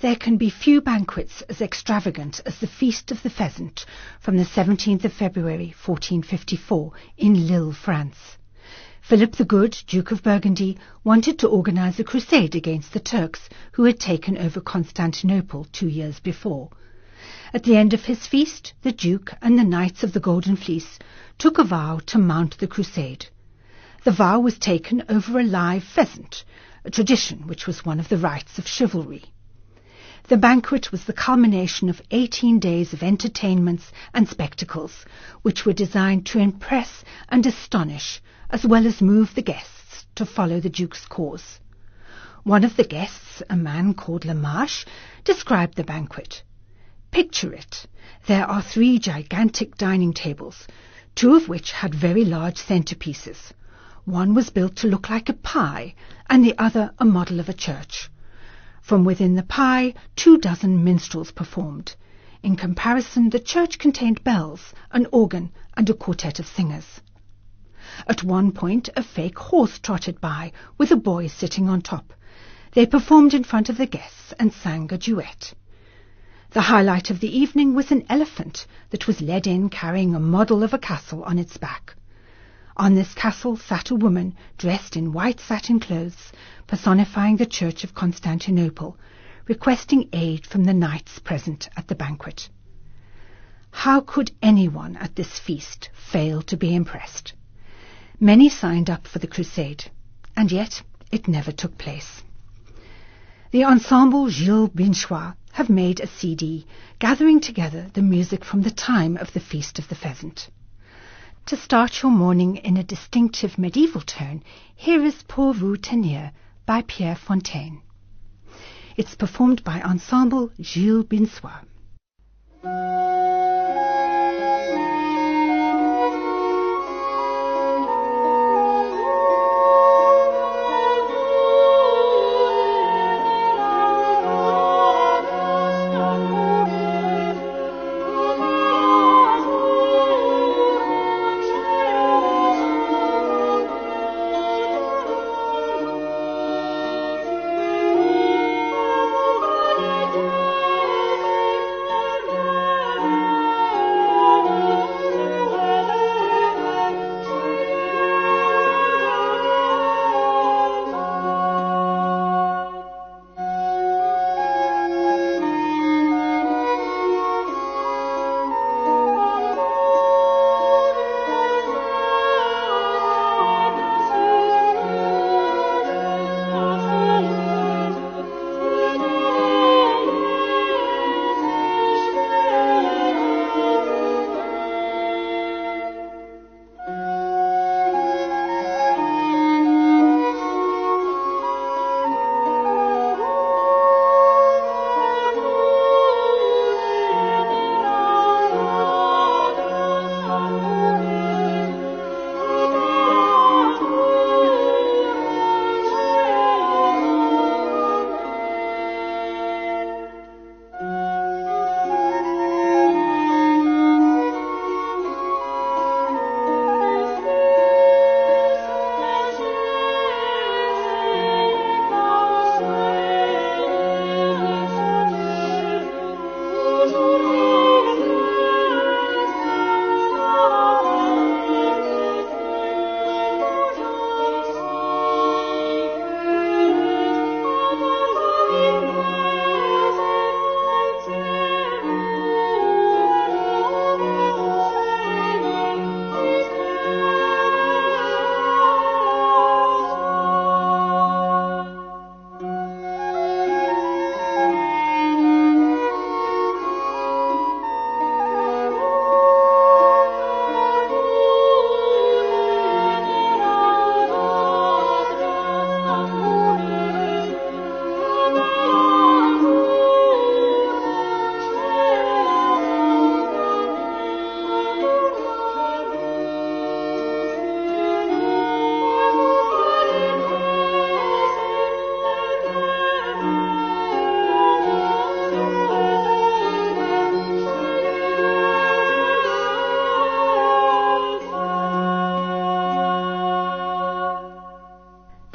There can be few banquets as extravagant as the Feast of the Pheasant from the 17th of February 1454 in Lille, France. Philip the Good, Duke of Burgundy, wanted to organize a crusade against the Turks who had taken over Constantinople 2 years before. At the end of his feast, the Duke and the Knights of the Golden Fleece took a vow to mount the crusade. The vow was taken over a live pheasant, a tradition which was one of the rites of chivalry. The banquet was the culmination of 18 days of entertainments and spectacles, which were designed to impress and astonish, as well as move the guests to follow the Duke's cause. One of the guests, a man called Lamarche, described the banquet. Picture it. There are 3 gigantic dining tables, 2 of which had very large centerpieces. One was built to look like a pie, and the other a model of a church. From within the pie, 24 minstrels performed. In comparison, the church contained bells, an organ, and a quartet of singers. At one point, a fake horse trotted by, with a boy sitting on top. They performed in front of the guests and sang a duet. The highlight of the evening was an elephant that was led in carrying a model of a castle on its back. On this castle sat a woman dressed in white satin clothes, personifying the Church of Constantinople, requesting aid from the knights present at the banquet. How could anyone at this feast fail to be impressed? Many signed up for the crusade, and yet it never took place. The Ensemble Gilles Binchois have made a CD gathering together the music from the time of the Feast of the Pheasant. To start your morning in a distinctive medieval tone, here is Pour vous tenir by Pierre Fontaine. It's performed by Ensemble Gilles Binchois.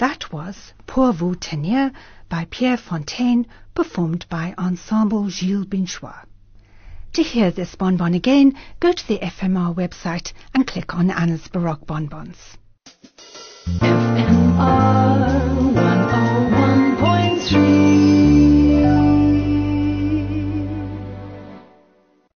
That was Pour vous tenir by Pierre Fontaine, performed by Ensemble Gilles Binchois. To hear this bonbon again, go to the FMR website and click on Anna's Baroque Bonbons. FMR